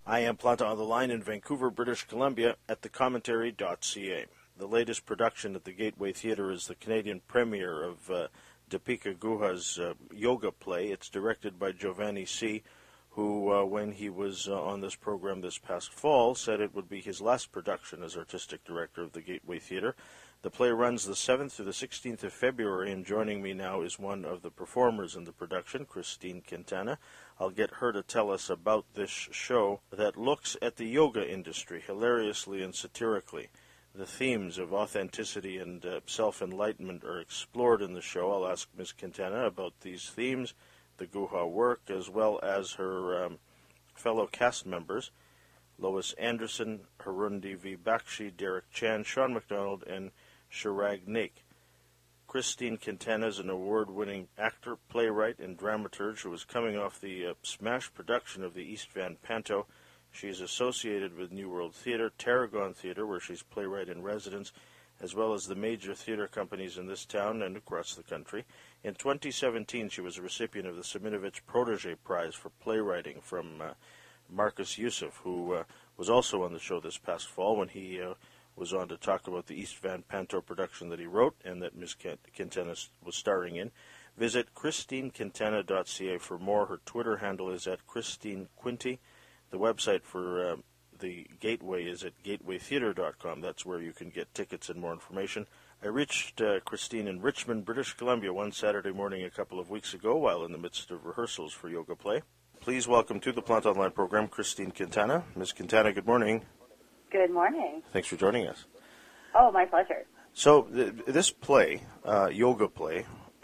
I am Planta on the line in Vancouver, British Columbia at thecommentary.ca. The latest production at the Gateway Theatre is the Canadian premiere of Deepika Guha's yoga play. It's directed by Giovanni C., who, when he was on this program this past fall, said it would be his last production as artistic director of the Gateway Theatre. The play runs the 7th through the 16th of February, and joining me now is one of the performers in the production, Christine Quintana. I'll get her to tell us about this show that looks at the yoga industry hilariously and satirically. The themes of authenticity and self-enlightenment are explored in the show. I'll ask Ms. Quintana about these themes, the Guha work, as well as her fellow cast members, Lois Anderson, Harundi V. Bakshi, Derek Chan, Sean McDonald, and Chirag Naik. Christine Quintana is an award-winning actor, playwright, and dramaturge who is coming off the smash production of the East Van Panto. She is associated with New World Theatre, Tarragon Theatre, where she's playwright in residence, as well as the major theatre companies in this town and across the country. In 2017, she was a recipient of the Seminovich Protege Prize for playwriting from Marcus Youssef, who was also on the show this past fall when he was on to talk about the East Van Panto production that he wrote and that Ms. Quintana was starring in. Visit ChristineQuintana.ca for more. Her Twitter handle is at ChristineQuinty. The website for the Gateway is at gatewaytheatre.com. That's where you can get tickets and more information. I reached Christine in Richmond, British Columbia, one Saturday morning a couple of weeks ago while in the midst of rehearsals for Yoga Play. Please welcome to the Plant Online program Christine Quintana. Ms. Quintana, good morning. Good morning. Thanks for joining us. Oh, my pleasure. So this play, Yoga Play,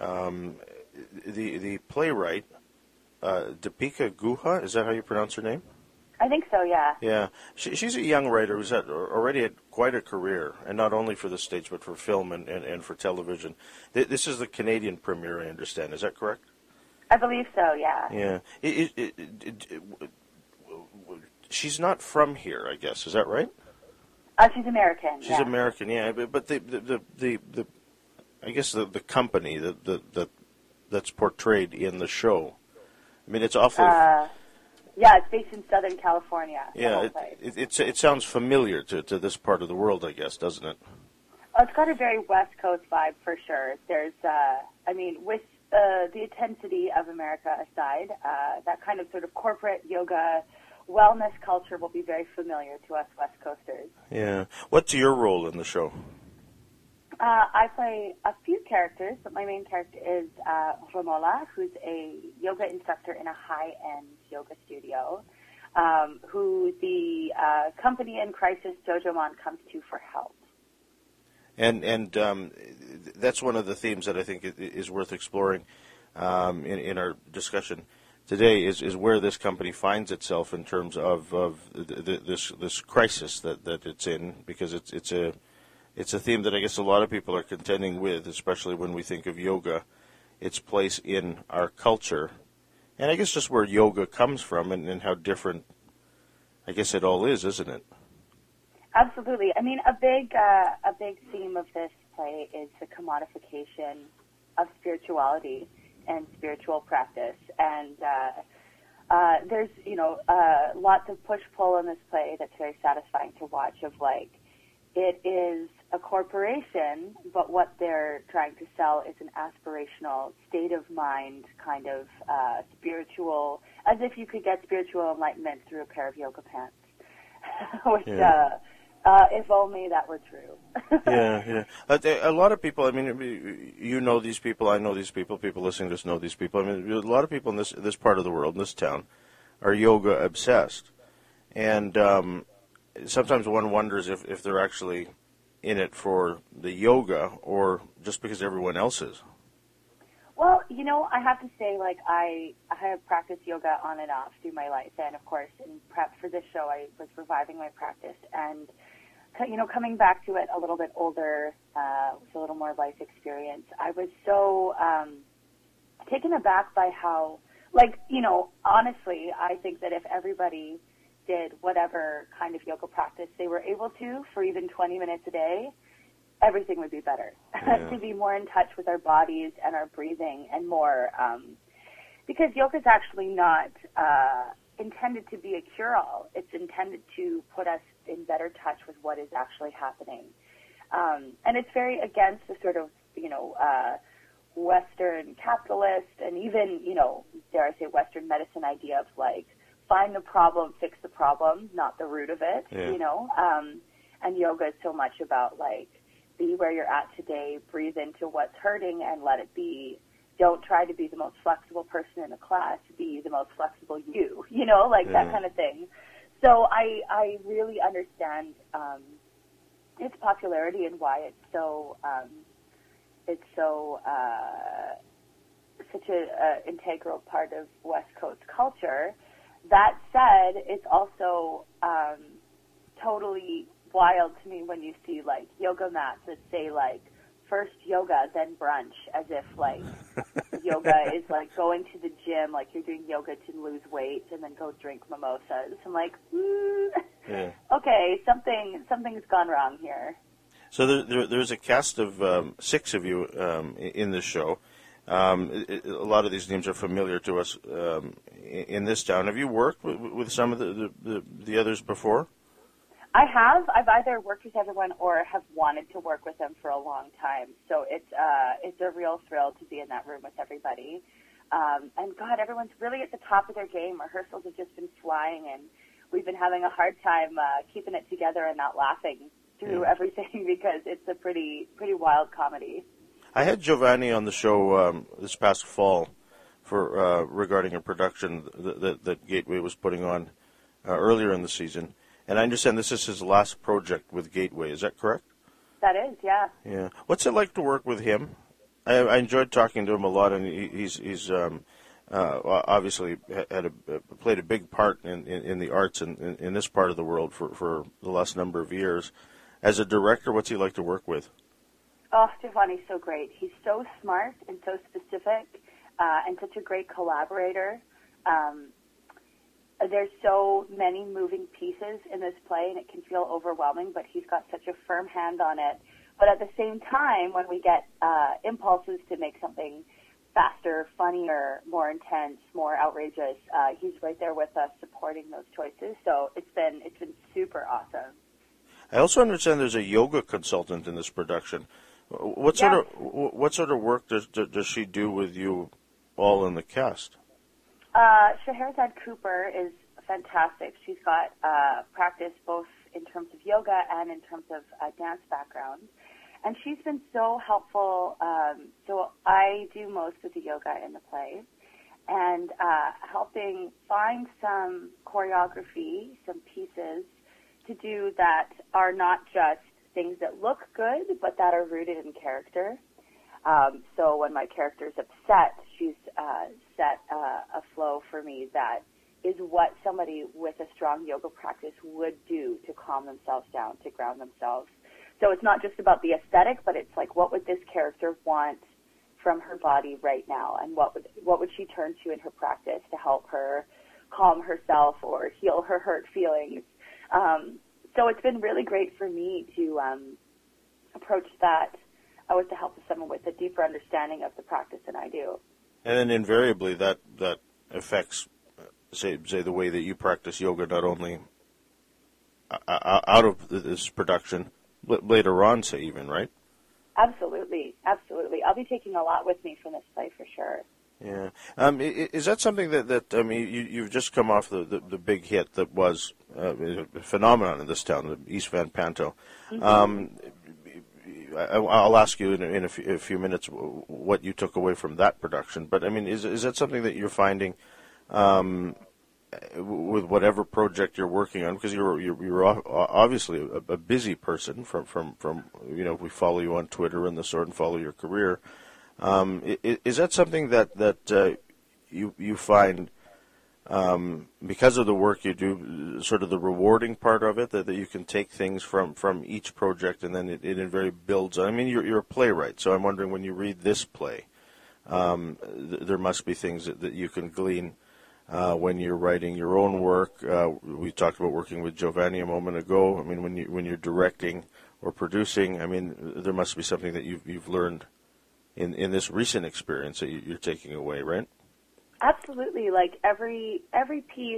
the playwright, Deepika Guha, is that how you pronounce her name? I think so, yeah. Yeah. She's a young writer who's already had quite a career, and not only for the stage, but for film and for television. This is the Canadian premiere, I understand. Is that correct? I believe so, yeah. Yeah. She's not from here, I guess. Is that right? She's American. She's American, yeah. But the I guess the company that's portrayed in the show. I mean, it's awfully. Yeah, it's based in Southern California. Yeah, it sounds familiar to this part of the world, I guess, doesn't it? Oh, it's got a very West Coast vibe for sure. There's, with the intensity of America aside, that kind of sort of corporate yoga wellness culture will be very familiar to us West Coasters. Yeah. What's your role in the show? I play a few characters, but my main character is Romola, who's a yoga instructor in a high-end yoga studio, who the company in crisis, Jojomon, comes to for help. And that's one of the themes that I think is worth exploring in our discussion today is where this company finds itself in terms of this crisis that it's in, because it's a theme that I guess a lot of people are contending with, especially when we think of yoga, its place in our culture, and I guess just where yoga comes from and how different, I guess it all is, isn't it? Absolutely. I mean, a big theme of this play is the commodification of spirituality and spiritual practice, and there's lots of push-pull in this play that's very satisfying to watch. Of like, it is a corporation, but what they're trying to sell is an aspirational state of mind, kind of spiritual, as if you could get spiritual enlightenment through a pair of yoga pants. Which, if only that were true. Yeah. A lot of people, I mean, you know these people, I know these people listening to us know these people. I mean, a lot of people in this part of the world, in this town, are yoga obsessed. And sometimes one wonders if they're actually in it for the yoga or just because everyone else is. Well, I have to say, like, I have practiced yoga on and off through my life. And, of course, in prep for this show, I was reviving my practice. And, coming back to it a little bit older, with a little more life experience, I was so taken aback by how, honestly, I think that if everybody did whatever kind of yoga practice they were able to for even 20 minutes a day, everything would be better. Yeah. To be more in touch with our bodies and our breathing and more, because yoga is actually not intended to be a cure-all. It's intended to put us in better touch with what is actually happening. And it's very against the sort of, Western capitalist and even, dare I say, Western medicine idea of like, find the problem, fix the problem, not the root of it, and yoga is so much about like, be where you're at today, breathe into what's hurting and let it be. Don't try to be the most flexible person in the class, be the most flexible you, that kind of thing. So I really understand its popularity and why it's so such a integral part of West Coast culture. That said, it's also totally wild to me when you see like yoga mats that say like first yoga then brunch, as if like yoga is like going to the gym, like you're doing yoga to lose weight and then go drink mimosas. I'm like, okay, something's gone wrong here. So there's a cast of 6 of you in this show. A lot of these names are familiar to us in this town. Have you worked with some of the others before? I have. I've either worked with everyone or have wanted to work with them for a long time. So it's a real thrill to be in that room with everybody. And God, everyone's really at the top of their game. Rehearsals have just been flying, and we've been having a hard time keeping it together and not laughing through everything because it's a pretty wild comedy. I had Giovanni on the show this past fall for regarding a production that Gateway was putting on earlier in the season. And I understand this is his last project with Gateway. Is that correct? That is, yeah. Yeah. What's it like to work with him? I enjoyed talking to him a lot, and he's obviously played a big part in the arts in this part of the world for the last number of years. As a director, what's he like to work with? Oh, Giovanni's so great. He's so smart and so specific and such a great collaborator. There's so many moving pieces in this play, and it can feel overwhelming, but he's got such a firm hand on it. But at the same time, when we get impulses to make something faster, funnier, more intense, more outrageous, he's right there with us supporting those choices. So it's been super awesome. I also understand there's a yoga consultant in this production. What sort of work does she do with you all in the cast? Scheherazade Cooper is fantastic. She's got practice both in terms of yoga and in terms of dance background. And she's been so helpful. So I do most of the yoga in the play, and helping find some choreography, some pieces to do that are not just things that look good, but that are rooted in character. So when my character's upset, she's set a flow for me that is what somebody with a strong yoga practice would do to calm themselves down, to ground themselves. So it's not just about the aesthetic, but it's like, what would this character want from her body right now, and what would she turn to in her practice to help her calm herself or heal her hurt feelings. So it's been really great for me to approach that with the help of someone with a deeper understanding of the practice than I do. And then invariably that affects, say the way that you practice yoga, not only out of this production, but later on, say even, right? Absolutely. I'll be taking a lot with me from this play for sure. Yeah. Is that something that you've just come off the big hit that was a phenomenon in this town, the East Van Panto. Mm-hmm. I'll ask you in a few minutes what you took away from that production. But I mean, is that something that you're finding with whatever project you're working on? Because you're obviously a busy person. From we follow you on Twitter and the sort, and follow your career. Is that something that you find because of the work you do, sort of the rewarding part of it, that you can take things from each project and then it invariably builds? I mean, you're a playwright, so I'm wondering, when you read this play, there must be things that you can glean when you're writing your own work. We talked about working with Giovanni a moment ago. I mean, when you're directing or producing, I mean, there must be something that you've learned in this recent experience that you're taking away, right? Absolutely. Like every piece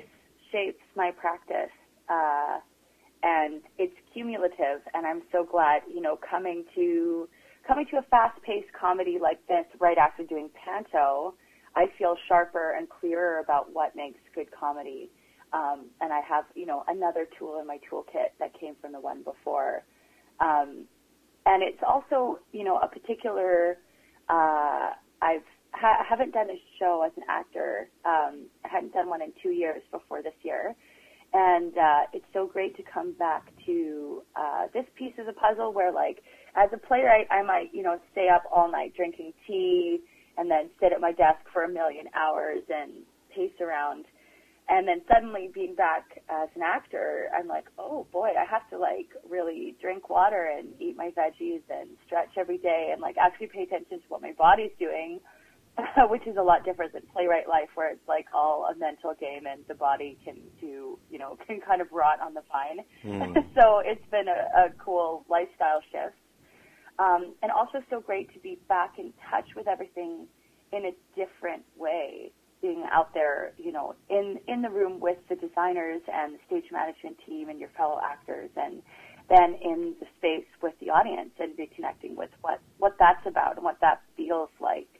shapes my practice, and it's cumulative. And I'm so glad, coming to a fast-paced comedy like this right after doing Panto, I feel sharper and clearer about what makes good comedy. And I have, another tool in my toolkit that came from the one before. And it's also, a particular, I haven't done a show as an actor. I hadn't done one in 2 years before this year. And it's so great to come back to this piece of the puzzle where, like, as a playwright, I might, stay up all night drinking tea and then sit at my desk for a million hours and pace around. And then suddenly being back as an actor, I'm like, oh boy, I have to like really drink water and eat my veggies and stretch every day and like actually pay attention to what my body's doing, which is a lot different than playwright life where it's like all a mental game and the body can do, can kind of rot on the vine. So it's been a cool lifestyle shift. And also so great to be back in touch with everything in a different way. Being out there, in the room with the designers and the stage management team and your fellow actors, and then in the space with the audience and reconnecting with what that's about and what that feels like.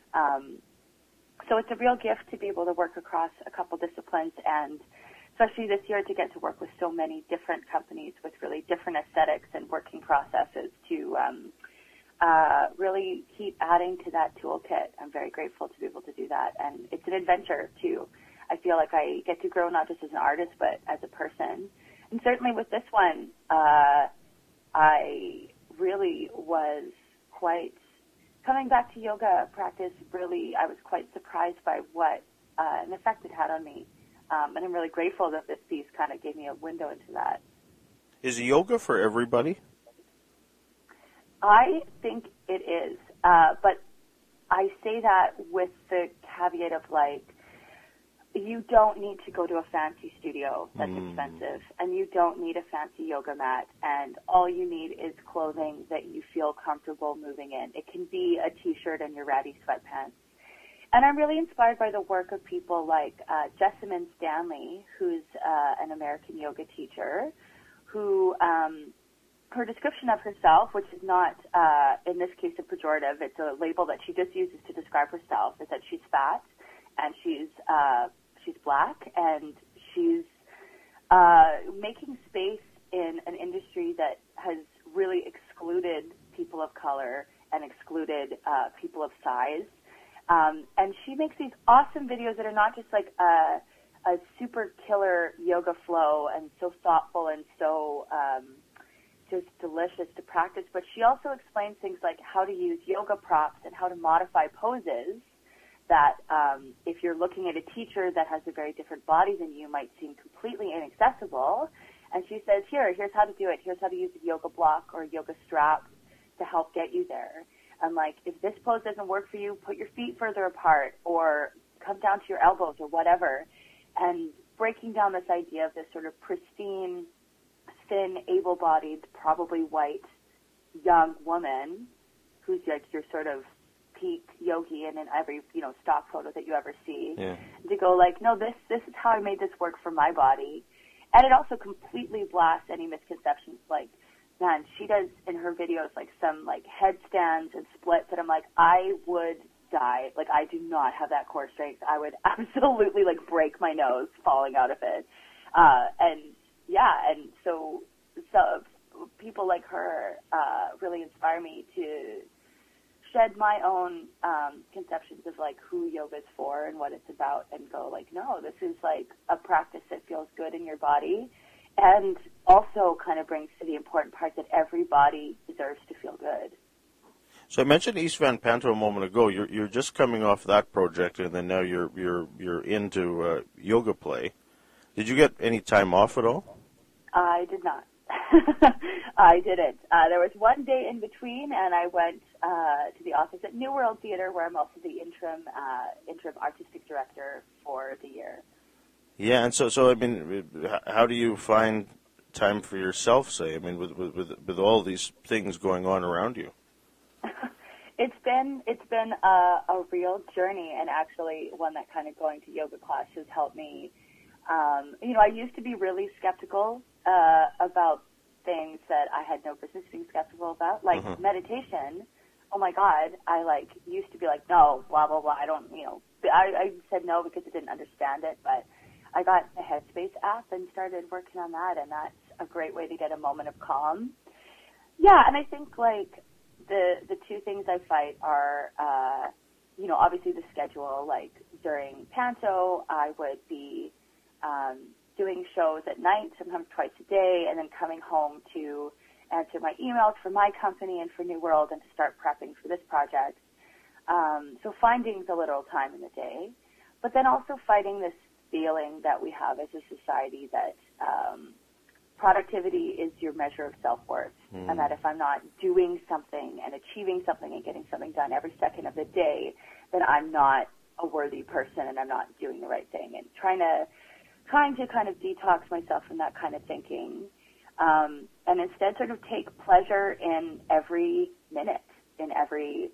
So it's a real gift to be able to work across a couple disciplines, and especially this year to get to work with so many different companies with really different aesthetics and working processes to really keep adding to that toolkit. I'm very grateful to be able to do that. And it's an adventure, too. I feel like I get to grow not just as an artist, but as a person. And certainly with this one, I really was quite, coming back to yoga practice, really, I was quite surprised by what an effect it had on me. And I'm really grateful that this piece kind of gave me a window into that. Is yoga for everybody? I think it is, but I say that with the caveat of, like, you don't need to go to a fancy studio that's expensive, and you don't need a fancy yoga mat, and all you need is clothing that you feel comfortable moving in. It can be a T-shirt and your ratty sweatpants. And I'm really inspired by the work of people like Jessamine Stanley, who's an American yoga teacher, who her description of herself, which is not, in this case, a pejorative, it's a label that she just uses to describe herself, is that she's fat and she's black and she's making space in an industry that has really excluded people of color and excluded people of size. And she makes these awesome videos that are not just like a super killer yoga flow and so thoughtful and so just delicious to practice, but she also explains things like how to use yoga props and how to modify poses that if you're looking at a teacher that has a very different body than you might seem completely inaccessible. And she says, here's how to do it. Here's how to use a yoga block or a yoga strap to help get you there. And like, if this pose doesn't work for you, put your feet further apart or come down to your elbows or whatever. And breaking down this idea of this sort of pristine, thin, able-bodied, probably white, young woman who's like your sort of peak yogi and in every, stock photo that you ever see. Yeah. To go like, no, this is how I made this work for my body. And it also completely blasts any misconceptions. Like, man, she does in her videos like some like headstands and splits that I'm like, I would die. Like, I do not have that core strength. I would absolutely like break my nose falling out of it. And so people like her really inspire me to shed my own conceptions of like who yoga's for and what it's about, and go like, no, this is like a practice that feels good in your body, and also kind of brings to the important part that every body deserves to feel good. So I mentioned East Van Panto a moment ago. You're just coming off that project, and then now you're into yoga play. Did you get any time off at all? I did not. I didn't. There was one day in between, and I went to the office at New World Theatre, where I'm also the interim artistic director for the year. Yeah, and so I mean, how do you find time for yourself? Say, I mean, with all these things going on around you. It's been a real journey, and actually one that kind of going to yoga class has helped me I used to be really skeptical about things that I had no business being skeptical about, like meditation. Oh my God, I used to be like, no, blah, blah, blah. I don't, I said no because I didn't understand it, but I got the Headspace app and started working on that, and that's a great way to get a moment of calm. Yeah, and I think the two things I fight are, obviously the schedule. Like during Panto, I would be doing shows at night, sometimes twice a day, and then coming home to answer my emails for my company and for New World and to start prepping for this project. So finding the little time in the day, but then also fighting this feeling that we have as a society that productivity is your measure of self-worth, and that if I'm not doing something and achieving something and getting something done every second of the day, then I'm not a worthy person and I'm not doing the right thing, and trying to kind of detox myself from that kind of thinking, and instead sort of take pleasure in every minute, in every,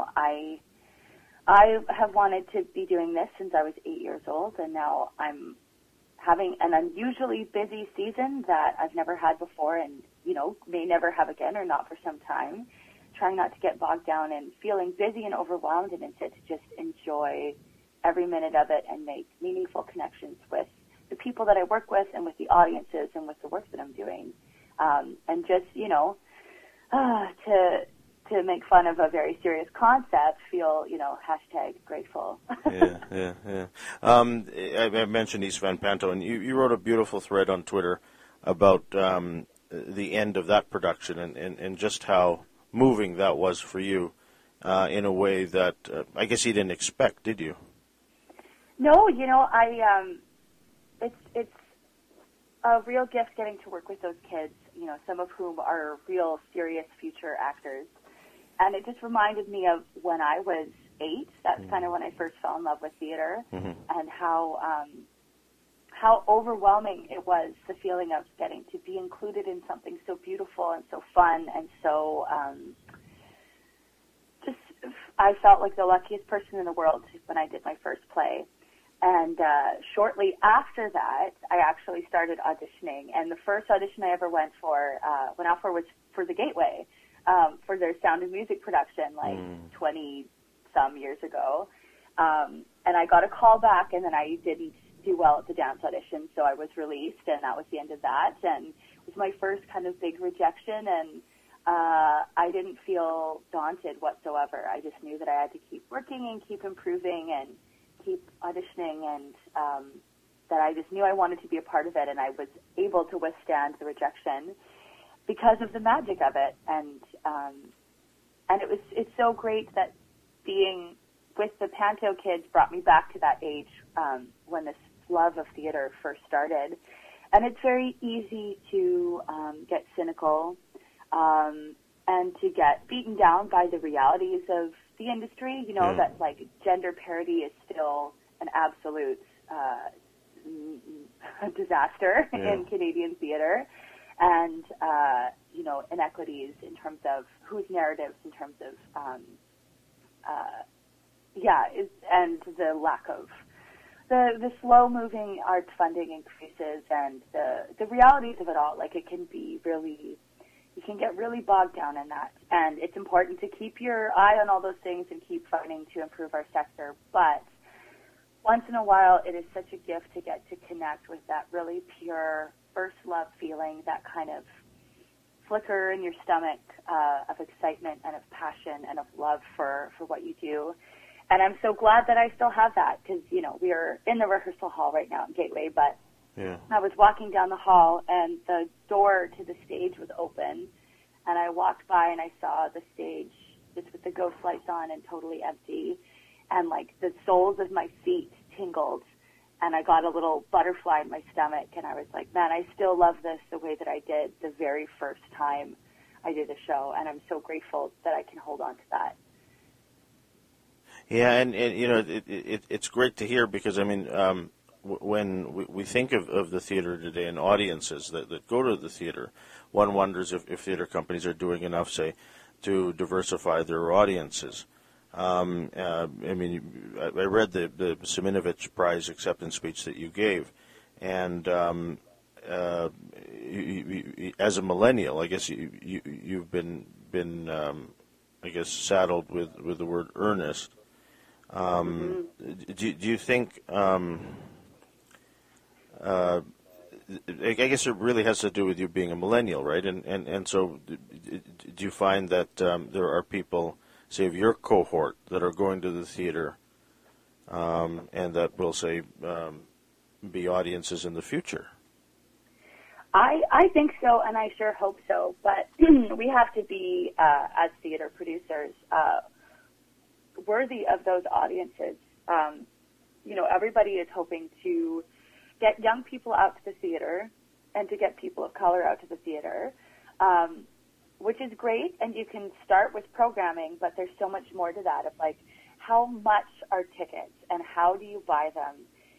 I have wanted to be doing this since I was 8 years old, and now I'm having an unusually busy season that I've never had before and, may never have again or not for some time, trying not to get bogged down and feeling busy and overwhelmed, and instead to just enjoy every minute of it and make meaningful connections with the people that I work with and with the audiences and with the work that I'm doing. And just, to make fun of a very serious concept, feel, #grateful. Yeah. I mentioned East Van Panto, and you wrote a beautiful thread on Twitter about the end of that production and just how moving that was for you in a way that I guess you didn't expect, did you? No, it's a real gift getting to work with those kids, some of whom are real serious future actors. And it just reminded me of when I was 8. That's kind of when I first fell in love with theater, and how overwhelming it was, the feeling of getting to be included in something so beautiful and so fun and so I felt like the luckiest person in the world when I did my first play. And shortly after that, I actually started auditioning. And the first audition I ever went out for was for the Gateway, for their Sound of Music production, 20-some years ago. And I got a call back, and then I didn't do well at the dance audition, so I was released, and that was the end of that. And it was my first kind of big rejection, and I didn't feel daunted whatsoever. I just knew that I had to keep working and keep improving and keep auditioning, and that I just knew I wanted to be a part of it, and I was able to withstand the rejection because of the magic of it. And it's so great that being with the Panto kids brought me back to that age when this love of theater first started. And it's very easy to get cynical and to get beaten down by the realities of the industry, that gender parity is still an absolute disaster in Canadian theater, and inequities in terms of whose narratives, in terms of and the lack of the slow moving art funding increases, and the realities of it all. It can be really, you can get really bogged down in that. And it's important to keep your eye on all those things and keep fighting to improve our sector. But once in a while, it is such a gift to get to connect with that really pure first love feeling, that kind of flicker in your stomach of excitement and of passion and of love for what you do. And I'm so glad that I still have that, because, we are in the rehearsal hall right now in Gateway, but I was walking down the hall, and the door to the stage was open, and I walked by and I saw the stage just with the ghost lights on and totally empty, and the soles of my feet tingled, and I got a little butterfly in my stomach, and I was like, man, I still love this the way that I did the very first time I did a show, and I'm so grateful that I can hold on to that. Yeah, and it's great to hear, because when we think of the theater today and audiences that go to the theater, one wonders if theater companies are doing enough, say, to diversify their audiences. I read the Siminovich Prize acceptance speech that you gave, and as a millennial, I guess you've been I guess saddled with the word earnest. Do you think? I guess it really has to do with you being a millennial, right? And so, do you find that there are people, say, of your cohort that are going to the theater, and that will, say, be audiences in the future? I think so, and I sure hope so. But we have to be, as theater producers, worthy of those audiences. Everybody is hoping to get young people out to the theater and to get people of color out to the theater, which is great. And you can start with programming, but there's so much more to that of like, how much are tickets and how do you buy them?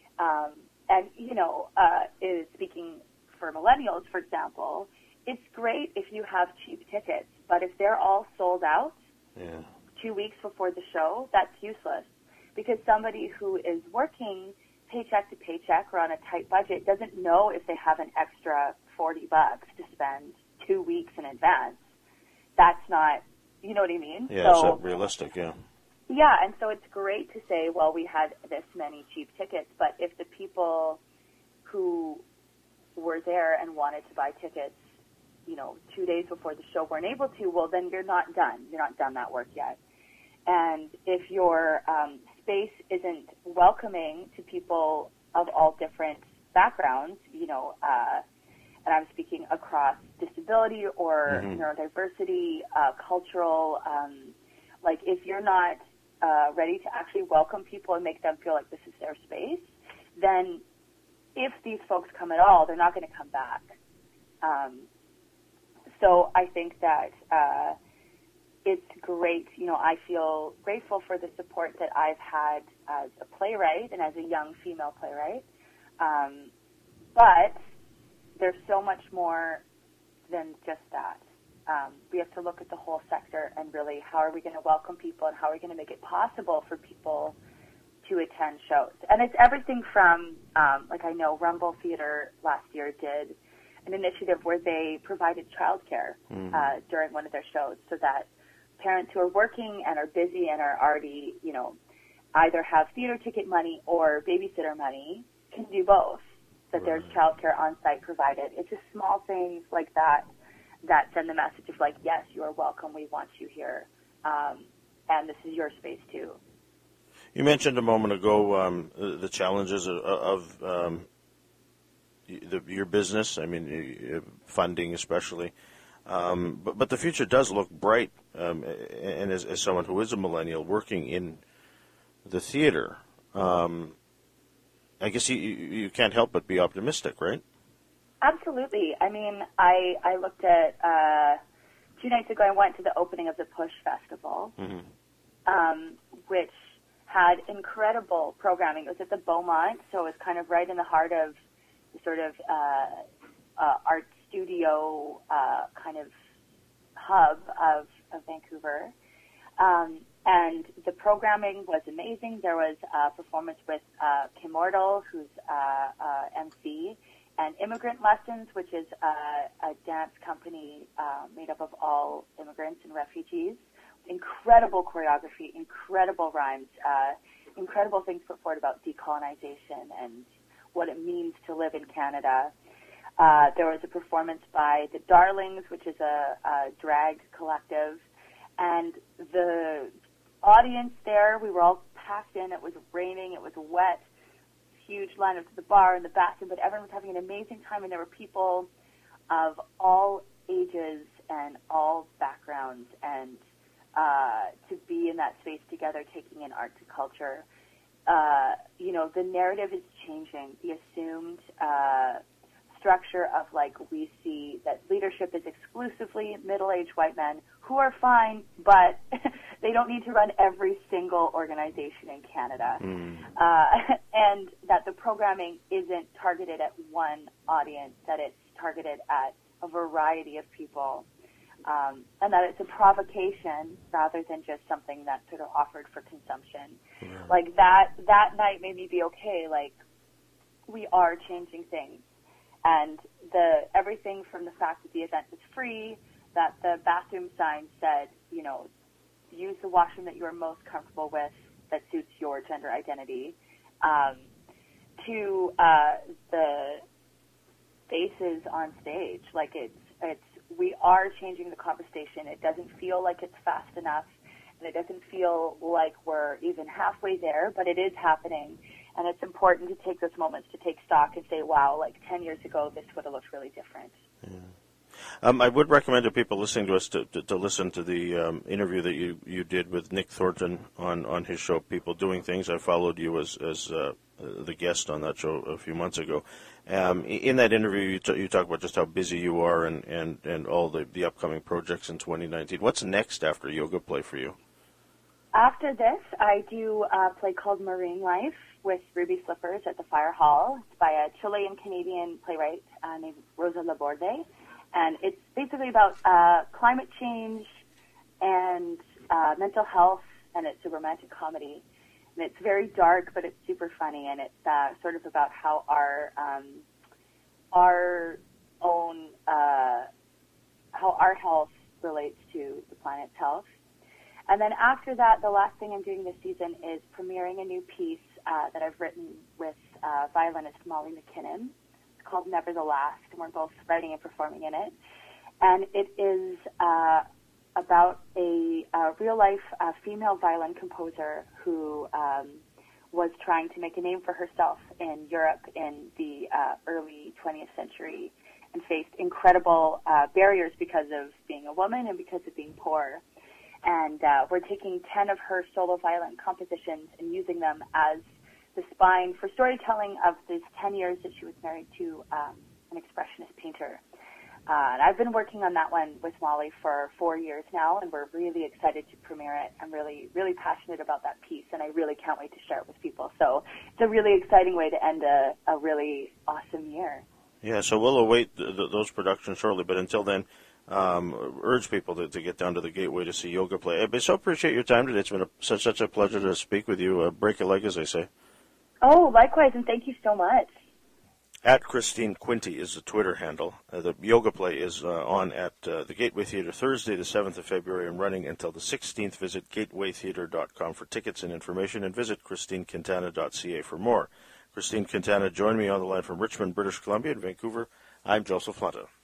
Speaking for millennials, for example, it's great if you have cheap tickets, but if they're all sold out 2 weeks before the show, that's useless, because somebody who is working paycheck to paycheck or on a tight budget doesn't know if they have an extra $40 to spend 2 weeks in advance. That's not, you know what I mean? Yeah, so, it's not realistic, yeah. Yeah, and so it's great to say, well, we had this many cheap tickets, but if the people who were there and wanted to buy tickets, 2 days before the show weren't able to, well, then you're not done. You're not done that work yet. And if your space isn't welcoming to people of all different backgrounds, and I'm speaking across disability or neurodiversity, cultural, if you're not ready to actually welcome people and make them feel like this is their space, then if these folks come at all, they're not going to come back. So I think that it's great. I feel grateful for the support that I've had as a playwright and as a young female playwright. But there's so much more than just that. We have to look at the whole sector and really how are we going to welcome people and how are we going to make it possible for people to attend shows. And it's everything from, I know Rumble Theater last year did an initiative where they provided childcare during one of their shows so that parents who are working and are busy and are already, either have theater ticket money or babysitter money can do both, that there's childcare on site provided. It's just small things like that that send the message of like, yes, you are welcome, we want you here, and this is your space too. You mentioned a moment ago the challenges of your business, funding especially, but the future does look bright, and as someone who is a millennial working in the theater, I guess you can't help but be optimistic, right? Absolutely. I looked at, 2 nights ago I went to the opening of the Push Festival, which had incredible programming. It was at the Beaumont, so it was kind of right in the heart of the sort of art studio kind of hub of Vancouver. And the programming was amazing. There was a performance with Kim Mortal, who's MC, and Immigrant Lessons, which is a dance company made up of all immigrants and refugees. Incredible choreography, incredible rhymes, incredible things put forward about decolonization and what it means to live in Canada. There was a performance by The Darlings, which is a drag collective, and the audience there, we were all packed in. It was raining, it was wet, huge lineup to the bar and the bathroom, but everyone was having an amazing time, and there were people of all ages and all backgrounds, and to be in that space together, taking in art to culture. The narrative is changing. The assumed structure of we see that leadership is exclusively middle-aged white men who are fine, but they don't need to run every single organization in Canada. And that the programming isn't targeted at one audience, that it's targeted at a variety of people. And that it's a provocation rather than just something that's sort of offered for consumption. That night made me be okay. we are changing things. And everything from the fact that the event was free, that the bathroom sign said, use the washroom that you are most comfortable with that suits your gender identity, to the faces on stage. Like we are changing the conversation. It doesn't feel like it's fast enough, and it doesn't feel like we're even halfway there, but it is happening. And it's important to take those moments to take stock and say, wow, like 10 years ago, this would have looked really different. Yeah. I would recommend to people listening to us to listen to the interview that you did with Nick Thornton on his show, People Doing Things. I followed you as the guest on that show a few months ago. In that interview, you talk about just how busy you are and all the upcoming projects in 2019. What's next after Yoga Play for you? After this, I do a play called Marine Life with Ruby Slippers at the Fire Hall. It's by a Chilean-Canadian playwright named Rosa Laborde. And it's basically about climate change and mental health, and it's a romantic comedy. And it's very dark, but it's super funny, and it's sort of about how our own how our health relates to the planet's health. And then after that, the last thing I'm doing this season is premiering a new piece that I've written with violinist Molly McKinnon. It's called Never the Last, and we're both writing and performing in it. And it is about a real-life female violin composer who was trying to make a name for herself in Europe in the early 20th century and faced incredible barriers because of being a woman and because of being poor. And we're taking 10 of her solo violin compositions and using them as the spine for storytelling of these 10 years that she was married to an expressionist painter. And I've been working on that one with Molly for 4 years now, and we're really excited to premiere it. I'm really, really passionate about that piece, and I really can't wait to share it with people. So it's a really exciting way to end a really awesome year. Yeah, so we'll await those productions shortly, but until then, urge people to get down to the Gateway to see Yoga Play. I so appreciate your time today. It's been such a pleasure to speak with you. Break a leg, as they say. Oh, likewise, and thank you so much. At Christine Quinty is the Twitter handle. The Yoga Play is on at the Gateway Theatre Thursday, the 7th of February, and running until the 16th. Visit gatewaytheatre.com for tickets and information, and visit christinequintana.ca for more. Christine Quintana joined me on the line from Richmond, British Columbia, and Vancouver. I'm Joseph Planta.